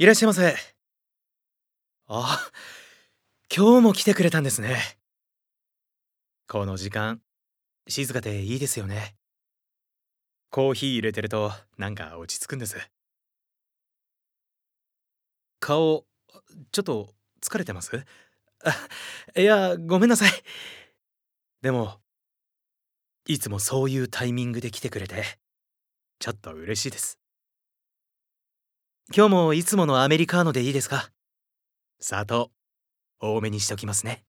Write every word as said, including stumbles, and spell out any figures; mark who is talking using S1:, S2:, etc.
S1: いらっしゃいませ。あ、今日も来てくれたんですね。この時間、静かでいいですよね。コーヒー入れてると、なんか落ち着くんです。顔、ちょっと疲れてます？あ、いや、ごめんなさい。でも、いつもそういうタイミングで来てくれて、ちょっと嬉しいです。今日もいつものアメリカーノでいいですか？砂糖、多めにしときますね。